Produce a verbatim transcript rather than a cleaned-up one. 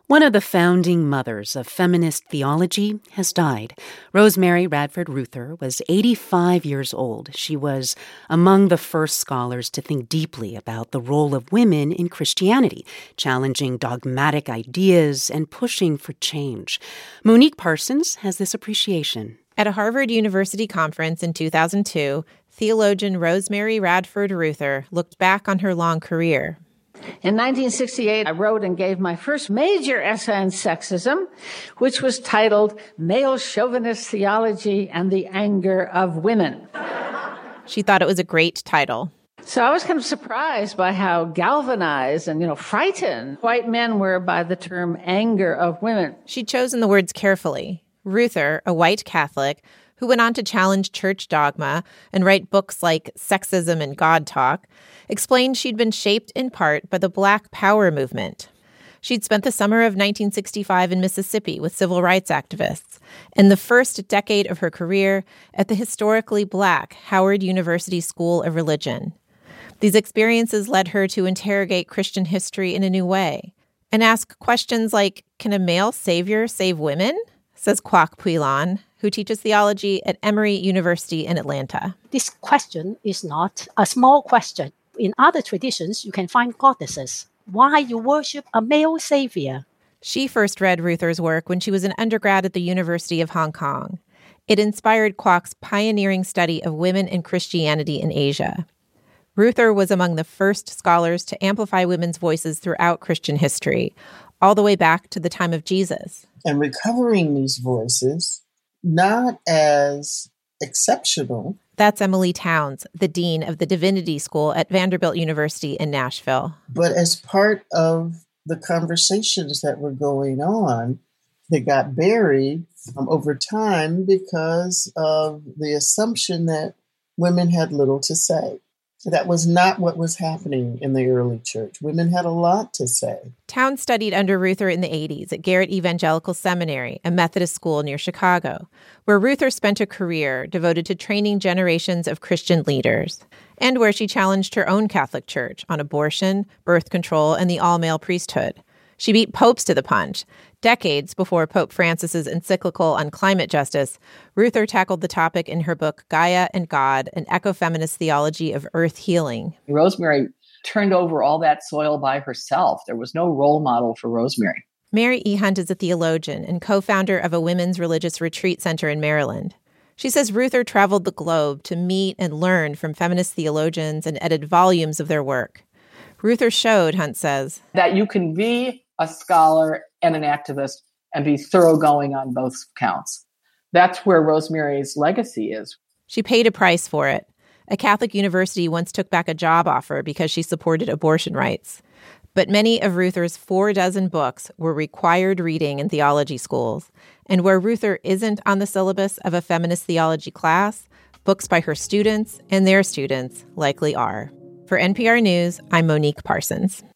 One of the founding mothers of feminist theology has died. Rosemary Radford Ruether was eighty-five years old. She was among the first scholars to think deeply about the role of women in Christianity, challenging dogmatic ideas and pushing for change. Monique Parsons has this appreciation. At a Harvard University conference in two thousand two, theologian Rosemary Radford Ruether looked back on her long career. In nineteen sixty-eight, I wrote and gave my first major essay on sexism, which was titled Male Chauvinist Theology and the Anger of Women. She thought it was a great title. So I was kind of surprised by how galvanized and, you know, frightened white men were by the term anger of women. She'd chosen the words carefully. Ruether, a white Catholic, who went on to challenge church dogma and write books like Sexism and God Talk, explained she'd been shaped in part by the Black Power movement. She'd spent the summer of nineteen sixty-five in Mississippi with civil rights activists, and the first decade of her career at the historically Black Howard University School of Religion. These experiences led her to interrogate Christian history in a new way and ask questions like, can a male savior save women? Says Kwok Pui-Lan, who teaches theology at Emory University in Atlanta. This question is not a small question. In other traditions, you can find goddesses. Why you worship a male savior? She first read Ruether's work when she was an undergrad at the University of Hong Kong. It inspired Kwok's pioneering study of women and Christianity in Asia. Ruether was among the first scholars to amplify women's voices throughout Christian history, all the way back to the time of Jesus. And recovering these voices, not as exceptional. That's Emily Towns, the dean of the Divinity School at Vanderbilt University in Nashville. But as part of the conversations that were going on, they got buried um, over time because of the assumption that women had little to say. That was not what was happening in the early church. Women had a lot to say. Towns studied under Ruether in the eighties at Garrett Evangelical Seminary, a Methodist school near Chicago, where Ruether spent a career devoted to training generations of Christian leaders, and where she challenged her own Catholic Church on abortion, birth control, and the all-male priesthood. She beat popes to the punch. Decades before Pope Francis's encyclical on climate justice, Ruether tackled the topic in her book Gaia and God, an ecofeminist theology of earth healing. Rosemary turned over all that soil by herself. There was no role model for Rosemary. Mary E. Hunt is a theologian and co-founder of a women's religious retreat center in Maryland. She says Ruether traveled the globe to meet and learn from feminist theologians and edited volumes of their work. Ruether showed, Hunt says, that you can be a scholar and an activist and be thoroughgoing on both counts. That's where Rosemary's legacy is. She paid a price for it. A Catholic university once took back a job offer because she supported abortion rights. But many of Ruether's four dozen books were required reading in theology schools. And where Ruether isn't on the syllabus of a feminist theology class, books by her students and their students likely are. For N P R News, I'm Monique Parsons.